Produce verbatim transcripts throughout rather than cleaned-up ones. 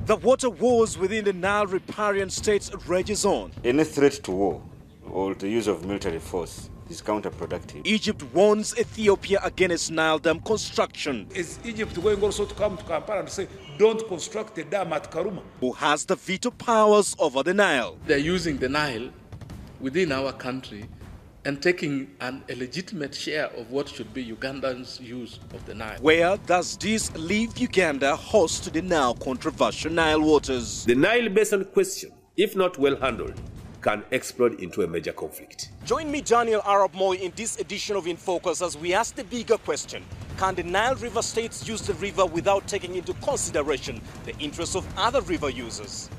The water wars within the Nile riparian states rages on. Any threat to war or the use of military force is counterproductive. Egypt warns Ethiopia against Nile dam construction. Is Egypt going also to come to Kampala and say, don't construct a dam at Karuma? Who has the veto powers over the Nile? They're using the Nile within our country and taking an illegitimate share of what should be Uganda's use of the Nile. Where does this leave Uganda host to the now controversial Nile waters? The Nile Basin question, if not well handled, can explode into a major conflict. Join me, Daniel Arab Moy, in this edition of In Focus as we ask the bigger question. Can the Nile River states use the river without taking into consideration the interests of other river users?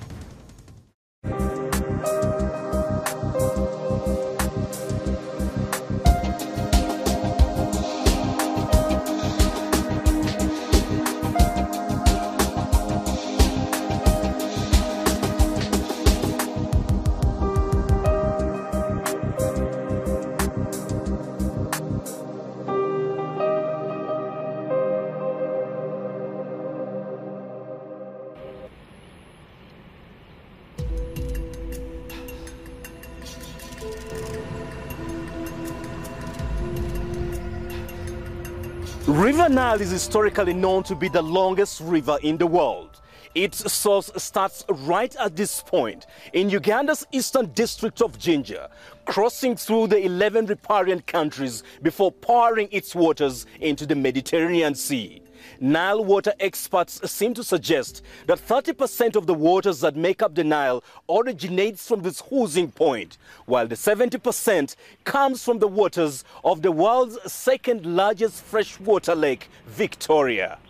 River Nile is historically known to be the longest river in the world. Its source starts right at this point in Uganda's eastern district of Jinja, crossing through the eleven riparian countries before pouring its waters into the Mediterranean Sea. Nile water experts seem to suggest that thirty percent of the waters that make up the Nile originates from this oozing point, while the seventy percent comes from the waters of the world's second largest freshwater lake, Victoria.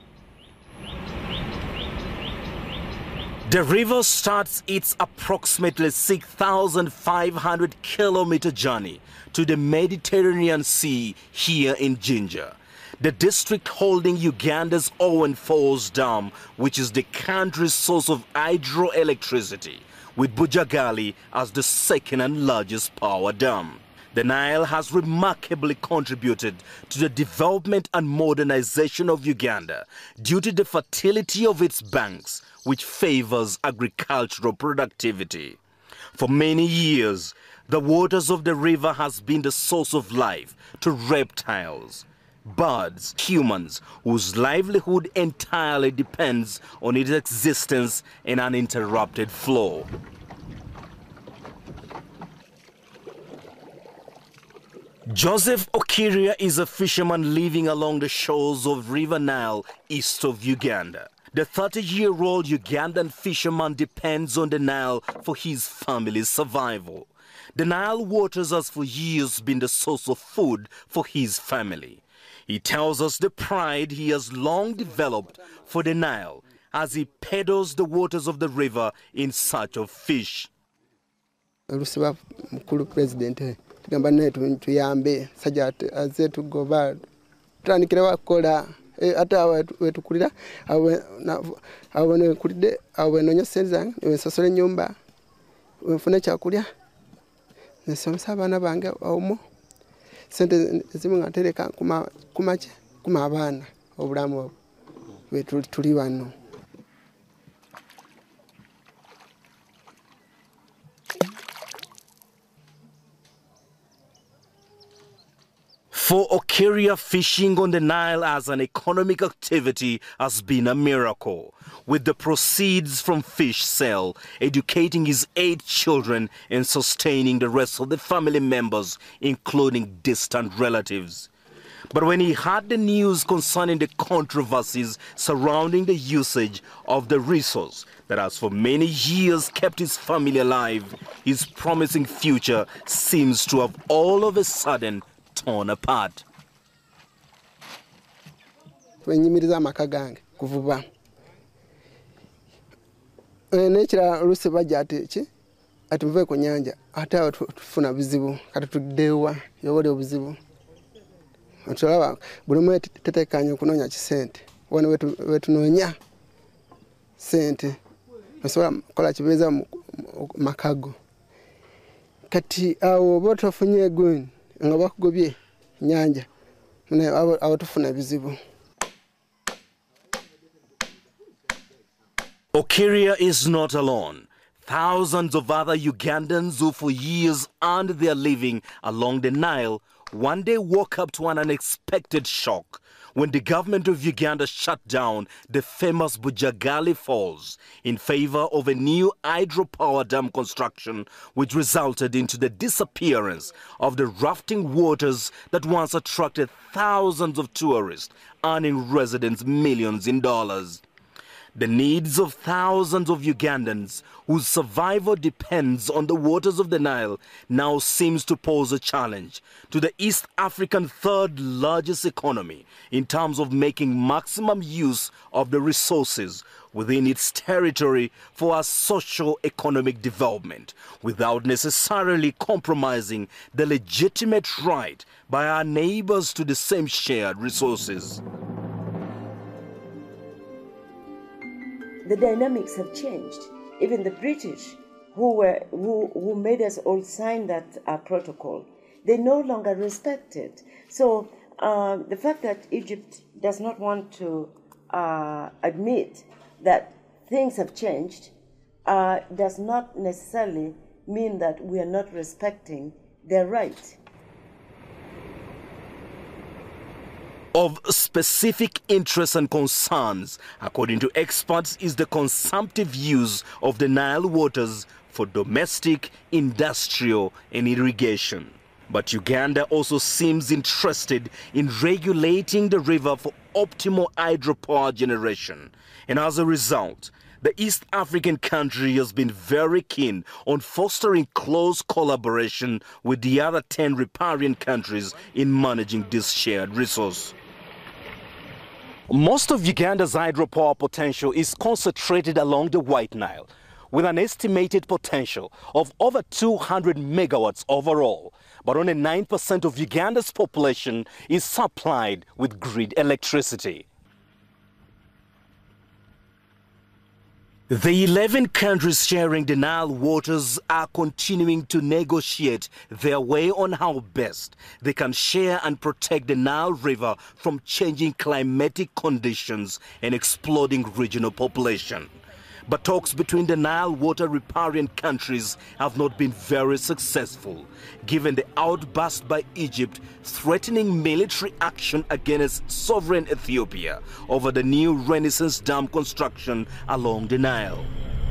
The river starts its approximately six thousand five hundred kilometer journey to the Mediterranean Sea here in Jinja, the district holding Uganda's Owen Falls Dam, which is the country's source of hydroelectricity, with Bujagali as the second and largest power dam. The Nile has remarkably contributed to the development and modernization of Uganda due to the fertility of its banks, which favors agricultural productivity. For many years, the waters of the river has been the source of life to reptiles, birds, humans, whose livelihood entirely depends on its existence in uninterrupted flow. Joseph Okiria is a fisherman living along the shores of River Nile, east of Uganda. The thirty-year-old Ugandan fisherman depends on the Nile for his family's survival. The Nile waters has for years been the source of food for his family. He tells us the pride he has long developed for the Nile as he paddles the waters of the river in search of fish. Gamba netu tuyambe sajati azetu goba tandikira wakola ata wetukulira awe abone kulide awe nonyo senza wesosole nyumba wefune chakulya nesomesa abana bange awumo sente zimwe ngatereka kuma kumache kuma abana obulamu wetu tuli wano. For Okiria, fishing on the Nile as an economic activity has been a miracle, with the proceeds from fish sale educating his eight children and sustaining the rest of the family members, including distant relatives. But when he heard the news concerning the controversies surrounding the usage of the resource that has for many years kept his family alive, his promising future seems to have all of a sudden torn apart. Wenyimiriza makagange kuvuba nekira oluse bajate ki atuve ku nyanja ata tufuna bizibu kati tudewa yobole obuzibu atulaba buli mwe tetekanye kunonya kisente wone wetu wetu nonya sente osobola kola kibeza makago kati awo botofunye gwini nga bakugobye nyanja mune abo tufuna bizibu. Okiria is not alone. Thousands of other Ugandans who for years earned their living along the Nile one day woke up to an unexpected shock when the government of Uganda shut down the famous Bujagali Falls in favor of a new hydropower dam construction, which resulted into the disappearance of the rafting waters that once attracted thousands of tourists, earning residents millions in dollars. The needs of thousands of Ugandans whose survival depends on the waters of the Nile now seems to pose a challenge to the East African third largest economy in terms of making maximum use of the resources within its territory for our socio-economic development without necessarily compromising the legitimate right by our neighbors to the same shared resources. The dynamics have changed. Even the British, who were who, who made us all sign that uh, protocol, they no longer respect it. So uh, the fact that Egypt does not want to uh, admit that things have changed uh, does not necessarily mean that we are not respecting their right. Of specific interests and concerns, according to experts, is the consumptive use of the Nile waters for domestic, industrial, and irrigation. But Uganda also seems interested in regulating the river for optimal hydropower generation. And as a result, the East African country has been very keen on fostering close collaboration with the other ten riparian countries in managing this shared resource. Most of Uganda's hydropower potential is concentrated along the White Nile, with an estimated potential of over two hundred megawatts overall. But only nine percent of Uganda's population is supplied with grid electricity. The eleven countries sharing the Nile waters are continuing to negotiate their way on how best they can share and protect the Nile River from changing climatic conditions and exploding regional population. But talks between the Nile water riparian countries have not been very successful, given the outburst by Egypt threatening military action against sovereign Ethiopia over the new Renaissance Dam construction along the Nile.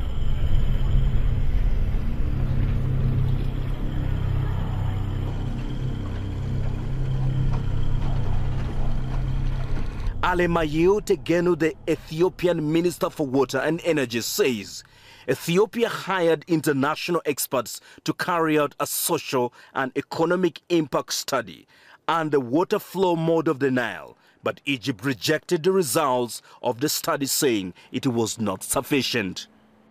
Alemayehu Tegenu, the Ethiopian Minister for Water and Energy, says Ethiopia hired international experts to carry out a social and economic impact study on the water flow mode of the Nile, but Egypt rejected the results of the study, saying it was not sufficient.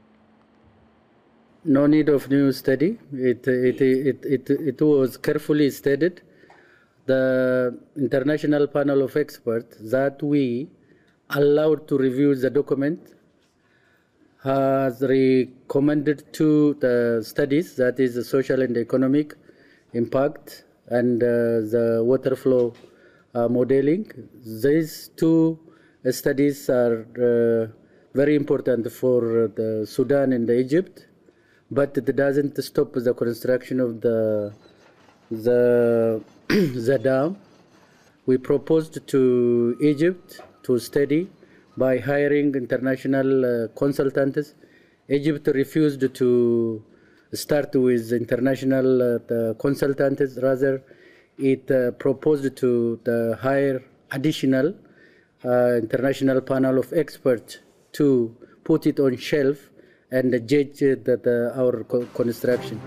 No need of new study. It, it, it, it, it was carefully studied. The international panel of experts that we allowed to review the document has recommended to the studies, that is the social and economic impact and uh, the water flow uh, modeling. These two studies are uh, very important for the Sudan and the Egypt, but it doesn't stop the construction of the the the dam. We proposed to Egypt to study by hiring international uh, consultants. Egypt refused to start with international uh, the consultants. Rather, it uh, proposed to the hire additional uh, international panel of experts to put it on shelf and judge uh, the, the, our co construction.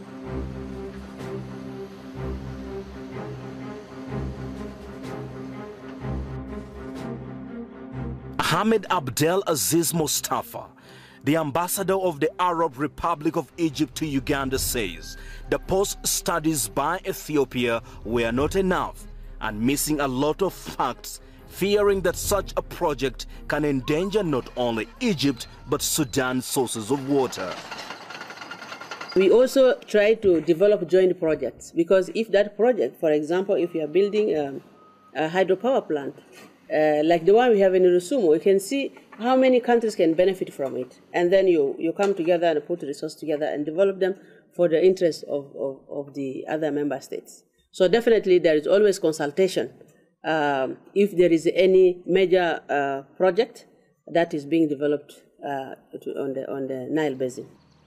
Ahmed Abdel Aziz Mustafa, the ambassador of the Arab Republic of Egypt to Uganda, says the post-studies by Ethiopia were not enough and missing a lot of facts, fearing that such a project can endanger not only Egypt but Sudan's sources of water. We also try to develop joint projects, because if that project, for example, if you are building a, a hydropower plant, uh, like the one we have in Rusumo, you can see how many countries can benefit from it. And then you, you come together and put resources together and develop them for the interest of, of, of the other member states. So definitely there is always consultation um, if there is any major uh, project that is being developed uh, to, on, the, on the Nile Basin.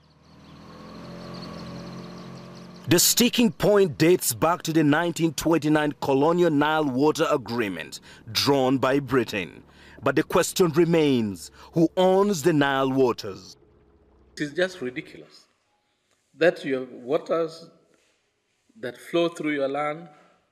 The sticking point dates back to the nineteen twenty-nine Colonial Nile Water Agreement drawn by Britain. But the question remains, who owns the Nile waters? It is just ridiculous that you have waters that flow through your land,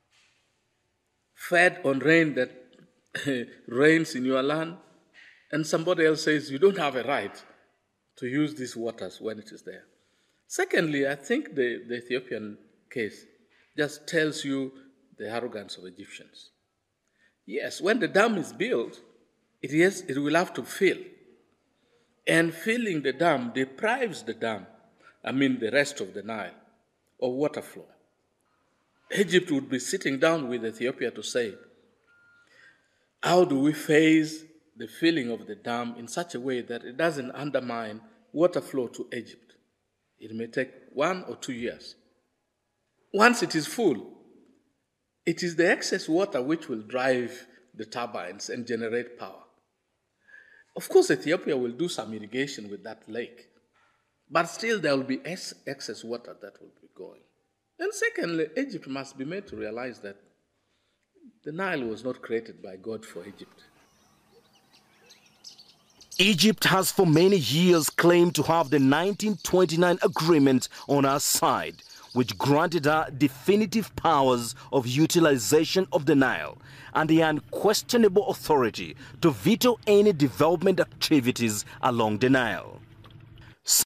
fed on rain that rains in your land, and somebody else says you don't have a right to use these waters when it is there. Secondly, I think the, the Ethiopian case just tells you the arrogance of Egyptians. Yes, when the dam is built, it, is, it will have to fill. And filling the dam deprives the dam, I mean the rest of the Nile, of water flow. Egypt would be sitting down with Ethiopia to say, how do we phase the filling of the dam in such a way that it doesn't undermine water flow to Egypt? It may take one or two years. Once it is full, it is the excess water which will drive the turbines and generate power. Of course, Ethiopia will do some irrigation with that lake, but still there will be ex excess water that will be going. And secondly, Egypt must be made to realize that the Nile was not created by God for Egypt. Egypt has for many years claimed to have the nineteen twenty-nine agreement on her side, which granted her definitive powers of utilization of the Nile and the unquestionable authority to veto any development activities along the Nile.